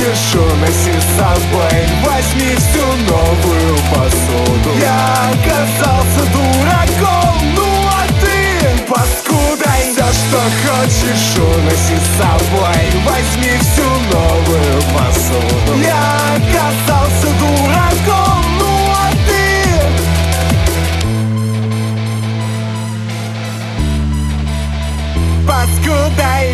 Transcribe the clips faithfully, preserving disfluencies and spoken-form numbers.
хочешь, уноси с собой. Возьми всю новую посуду. Я оказался дураком, ну а ты паскудой. Все, что хочешь, уноси с собой. Возьми всю новую посуду. Я оказался дураком, ну а ты паскудой.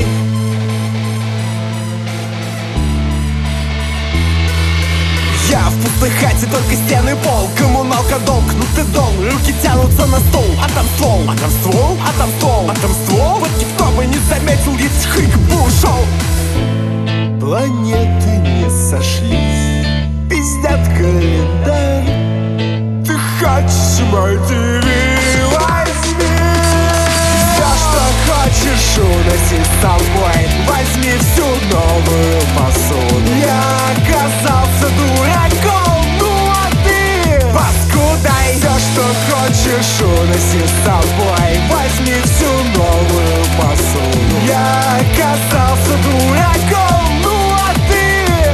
Я в пустой хате, только стены, пол. Коммуналка, долг, ну ты дом. Руки тянутся на стол, а там ствол. А там ствол, а там ствол, а там ствол. Вот никто бы не заметил, если хык бы ушел. Планеты не сошлись, пиздят календарь. Ты хочешь мой ти ви, возьми. Все, что хочешь, уноси с собой. Возьми всю новую посуду. Я оказался дураком, ну а ты паскудой. Все, что хочешь, уноси с собой. Возьми всю новую посуду. Я оказался дураком, ну а ты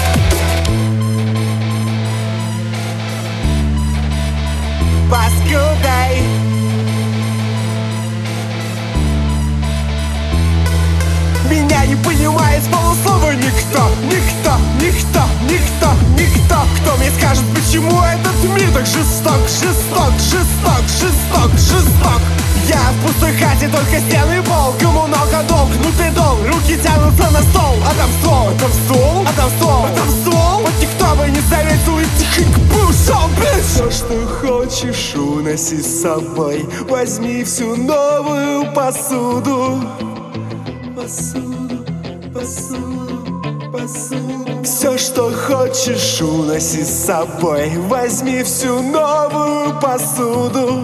паскудой. Меня не понимает с полуслова никто, никто, никто, никто, никто. Кто мне скажет, почему этот мир так жесток, жесток, жесток, жесток, жесток. Я в пустой хате, только стены и пол. Коммуналка, долг, ну ты долг. Руки тянутся на стол, а там ствол, а там ствол, а там ствол, а там ствол. Вот никто бы не заметил, и тихонько бы ушел, блин. Все, что хочешь, уноси с собой. Возьми всю новую посуду. Посуду, посуду, посуду. Все, что хочешь, уноси с собой. Возьми всю новую посуду.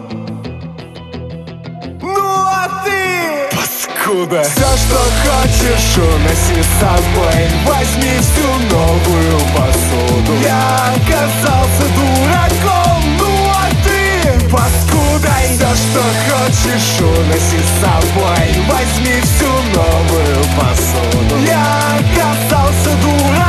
Ну а ты паскуда. Все, что хочешь, уноси с собой. Возьми всю новую посуду. Я оказался дураком, ну а ты паскудой. Все, что хочешь, уноси с собой. Возьми всю новую посуду. Я оказался дураком.